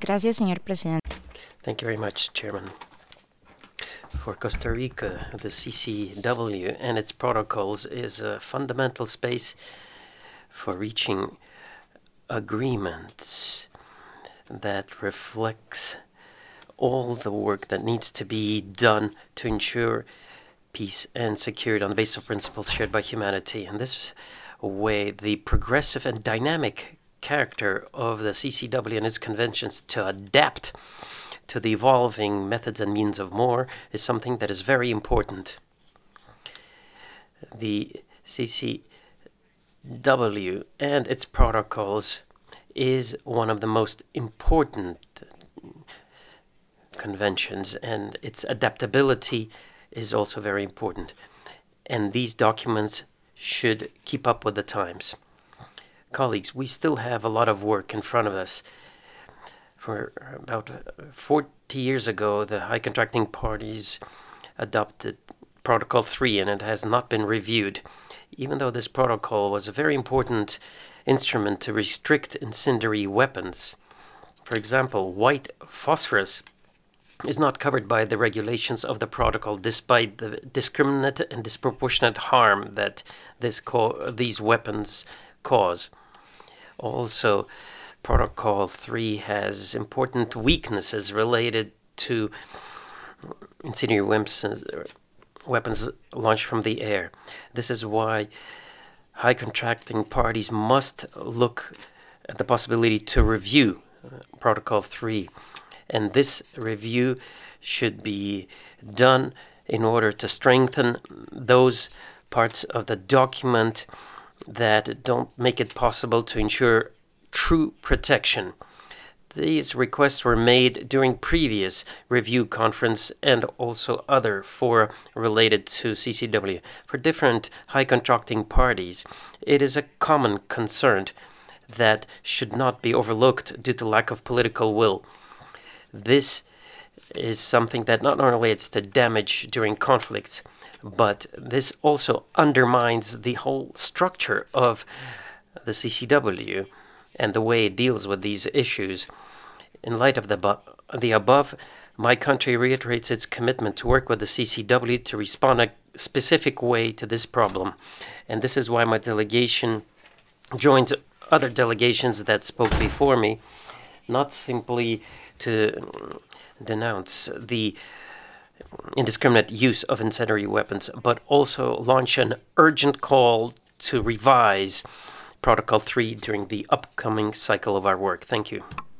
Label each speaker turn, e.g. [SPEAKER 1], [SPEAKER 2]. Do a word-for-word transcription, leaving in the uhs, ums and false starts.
[SPEAKER 1] Gracias, señor presidente.
[SPEAKER 2] Thank you very much, Chairman. For Costa Rica, the C C W and its protocols is a fundamental space for reaching agreements that reflects all the work that needs to be done to ensure peace and security on the basis of principles shared by humanity. In this way, the progressive and dynamic character of the C C W and its conventions to adapt to the evolving methods and means of war is something that is very important. The C C W and its protocols is one of the most important conventions, and its adaptability is also very important. And these documents should keep up with the times. Colleagues, we still have a lot of work in front of us. For about forty years ago, the high contracting parties adopted Protocol three, and it has not been reviewed, even though this protocol was a very important instrument to restrict incendiary weapons. For example, white phosphorus is not covered by the regulations of the protocol, despite the discriminate and disproportionate harm that this these weapons cause. Also, Protocol three has important weaknesses related to incendiary weapons, weapons launched from the air. This is why high contracting parties must look at the possibility to review Protocol three. And this review should be done in order to strengthen those parts of the document that don't make it possible to ensure true protection. These requests were made during previous review conference and also other fora related to C C W. For different high contracting parties, it is a common concern that should not be overlooked due to lack of political will. This is something that not only relates to damage during conflicts, but this also undermines the whole structure of the C C W and the way it deals with these issues. In light of the, the above, my country reiterates its commitment to work with the C C W to respond in a specific way to this problem. And this is why my delegation joins other delegations that spoke before me, not simply to denounce the indiscriminate use of incendiary weapons, but also launch an urgent call to revise Protocol three during the upcoming cycle of our work. Thank you.